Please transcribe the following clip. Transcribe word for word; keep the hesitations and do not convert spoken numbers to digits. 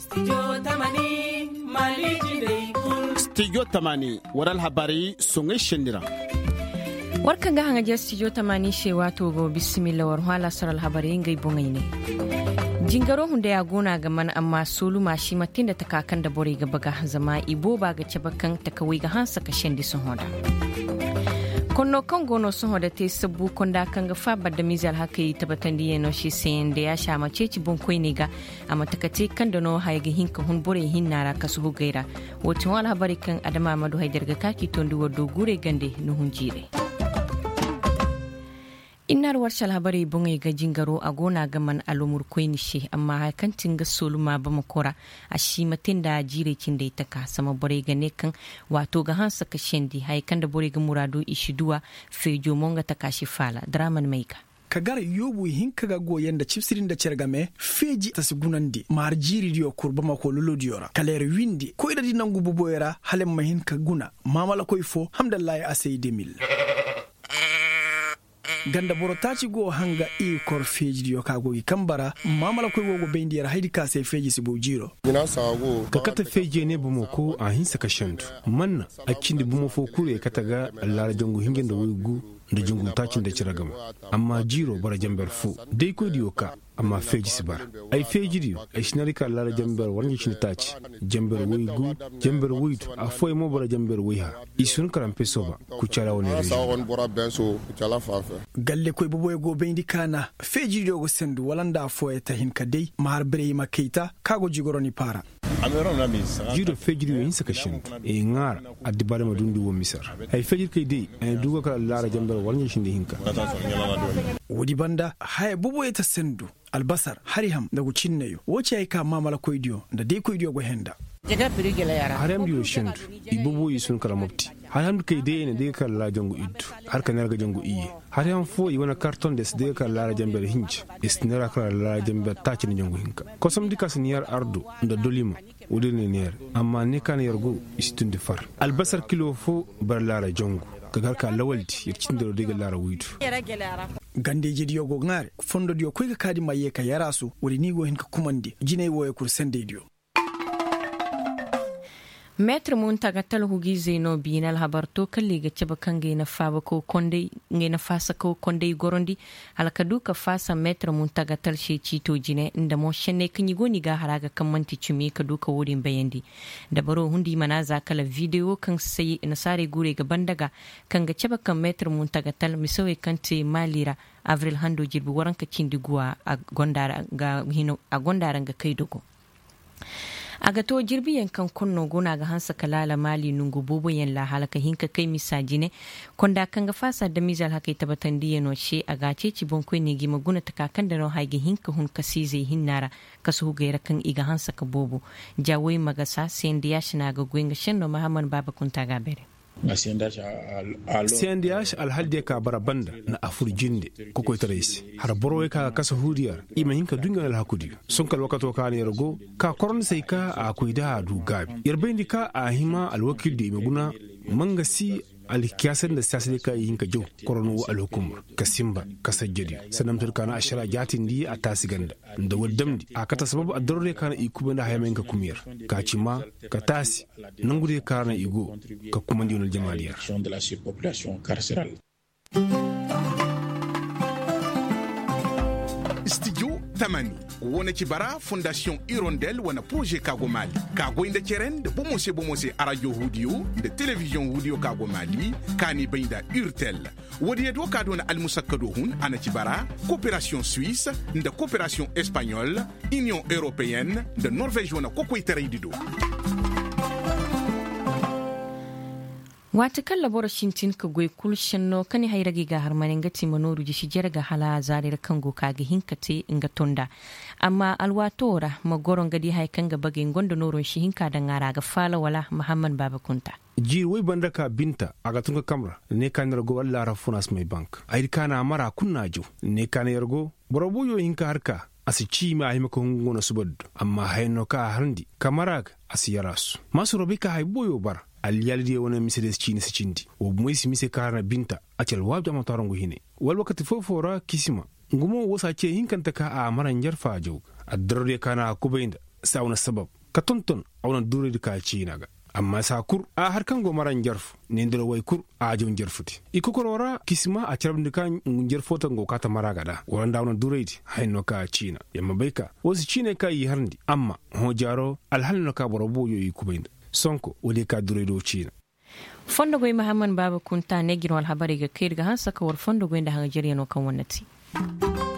Studio Tamani waral habari sungai shendira. Warkan ga hanga Studio Tamani she wato go bismillah war hala saral habari ngai bungai ne. Jingaro hunde ya gona ga man amma sulu mashi matin da takakan da bore ga baga zama ibo ba ga cabakan takawai ga hansa ka shendi sun hoda. Konno kan gono sun hoda te sabu konda kan ga fa badda mizal haka yi tabatan diye no shi sayin da ya sha mace ci bun koi ne ga amma takate kan da no haye ga hinka hun bore hin nara kasu hugaira wotin wal habari kan adama madu haidar ga kaki tondu wado gure gande no hun jire. Innar warshal habari bungai ga jingaro a gona gaman alumur koini she amma hakantin ga soluma ba makora a shi matin da jire kin da ita sama bore ga ne kan wato ga hansa ka shendi haikan da bore ga murado ishiduwa fejo monga ta kashi fala draman maika kagar yobu hinka ga goyen da chipsirin da cergame feji ta sigunandi mar jiri dio kurba mako lolo diora kalere windi ko ida dinan gubu boyera halem mahin ka guna mamala koy fo hamdallahi asay demil ganda borotaci go hanga e kor feji dio kago i kambara mamala koy wogo bendiyar haidi ka sai feji sibo jiro ka kata feji ne bumo ko a hinsa ka shantu manna akindi bumo fo kure kataga lara jangu hingin da wugu da jungun tacin da ciragama amma jiro bara jambar fu dai ko diyo ka amma feji sibar ai feji diyo ai shinarika lara jambar wani cin taci jambar wugu jambar wuitu a foi mo bara jambar wiha isun karam pesoba ku cara woni galle koy boboy go bendi kana feji diyo go sendu walanda foi ta hinka dai mar bere ma keita kago jigoroni para jiro feji diyo hinsa ka shantu e ngar adibare ma dundu wo misar ai feji kay dai ai dugo kala lara jambar wani cin da hinka wodi banda hay boboy ta sendu albasar hariham da gucin nayo wace ai ka mamala koidiyo da dai koidiyo go henda haram diyo shandu ibubu yisun karamopti haram kai dai ne dai kan la jangu iddu har kan yarga jangu iye haram fo yi wana karton des dai kan la jamber hinch isnera kan la jamber taci ni jangu hinka kosam dikas niyar ardu da dolima udene ner amma ne kan yargo istundi far albasar kilo fo bar la jangu kagar ka lawalti yakin da diga lara witu gande jidiyo go ngare fondo diyo kuiga kadi maye ka yarasu wuri ni go hinka kumande jinay woye kursende diyo Metr muntaga talhugi zeno binal habarto kalli ga ceba kange na faba ko konde nge na fasa ko konde gorondi halaka duka fasa metr muntaga talshe cito jine inda mo shenne kanyi goni ga haraga kan manti cumi ka duka wurin bayandi da baro hundi mana za kala video kan sai na sare gure ga bandaga kan ga ceba kan metr muntaga tal misawe kante malira avril hando jirbi waranka cindiguwa a gondara ga hino a gondara ga kai dogo aga to jirbiyan kan kunno gona ga hansa kalala mali nungu boboyen la halaka hinka kai misajine konda kan ga fasa da mizal haka tabatan diye no she aga ceci bonko ne gima guna takakan da no haige hinka hun kasize hinnara kasu gaira kan iga hansa ka bobo jawai magasa sendiya shina ga gwenga shenno muhammad baba kunta ga bere Siyandiyash alhalde ka barabanda na afurjinde koko taraysi har borowe ka kasa hudiyar ima hinka dunga alhakudi sun kal wakato ka ne yargo ka koron sai ka a koida du gabi yarbendi ka a hima alwakil da imaguna mangasi alkiyasan da siyasa ka yin ka jau koronu alhukum kasimba kasajjadi sanam turkana ashara jatin di a tasiganda da waddamdi a kata sababu adarore kana ikuba da hayamen ka kumiyar ka cima ka tasi nan gude kana igo ka kuma dinar jamaliyar Studio Tamani wona kibara Fondation Hirondelle wana projet Kago Mali Kago inda keren de bomose bomose a radio Hudio de télévision Hudio Kago Mali kani bainda Urtel wodi edo kado na almusakkado hun ana kibara coopération suisse de coopération espagnole Union européenne de Norvège wana kokoitere dido wata kalla bora shintin ka goy kulshen no kani hayragi ga harmanin gati manoru ji shijar ga hala zarir kango kage hinkate inga tonda amma alwatora magoron gadi hay kanga bagin gondo noron shi hinka da ngara ga fala wala muhammad baba kunta jir wai banda ka binta aga tunga kamra ne kan rago Allah rafunas mai bank ai kana mara kunna jo ne kan yargo borobuyo hinka harka asici ma ahima ko ngona subad amma hayno ka harndi kamarag asiyarasu masu robika hay boyo bar aliyaldi wona misedes chini sicindi o moisi mise karna binta atel wabja matarango hine wal wakati fofora kisima ngumo wosa ce hinkanta ka a maran jarfa jaw addorde kana kubainda sa wani sabab ka tonton a wani dure da ka ci naga amma sa kur a harkan gomaran jarfu ne ndira way kur a jon jarfuti ikokorora kisma a charab ndikan ngunjer foto ngo kata maragada wanda wona dureiti hayno ka china yamma bayka wosi chine ka yi harndi amma ho jaro alhalno ka borobo yo yikubayda sonko wali ka duredo china fondo goy mahamman baba kunta ne giro al habari ga kirga hansa ka war fondo goy nda hanga jeriya no kan wonnati